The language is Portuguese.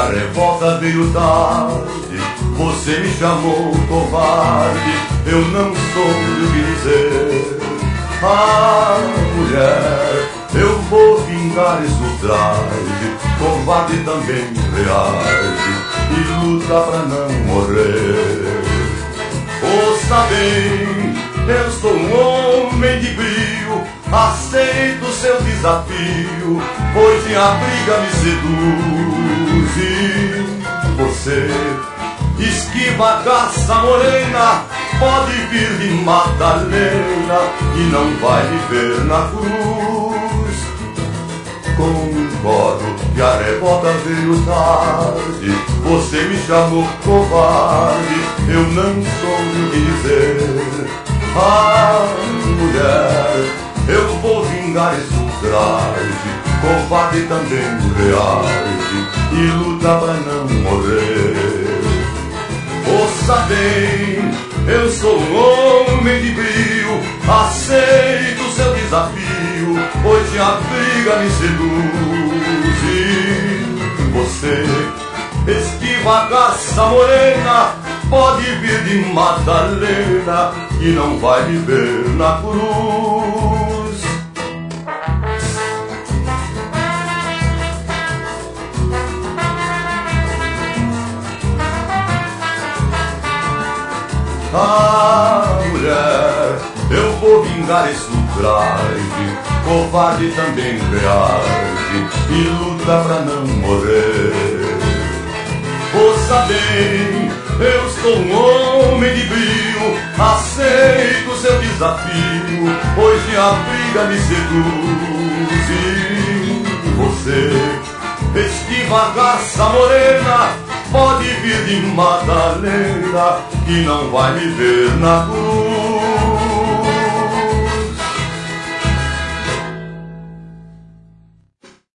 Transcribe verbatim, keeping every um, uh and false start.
a revolta veio tarde. Você me chamou covarde, eu não soube o que dizer. Ah, mulher, eu vou vingar esse ultraje. Covarde também reage e luta pra não morrer. Ouça bem, eu sou um homem de brio, aceito seu desafio, pois minha briga me seduz. E você esquiva a caça morena, pode vir de Madalena e não vai me ver na cruz. Concordo que a revolta veio tarde, você me chamou covarde, eu não soube o que dizer. Ah, mulher, eu vou vingar esse ultraje, covarde também reage e luta pra não morrer. Ouça bem, eu sou um homem de brio, aceito seu desafio, hoje a briga me seduz. E você esquiva a caça morena, pode vir de Madalena e não vai me ver na cruz. Ah, mulher, eu vou vingar esse ultraje, covarde também reage e luta pra não morrer. Ouça bem, eu sou um homem de brio, aceito seu desafio, hoje a briga me seduz. E você esquiva a caça morena, pode vir de Madalena que não vai me ver na cruz.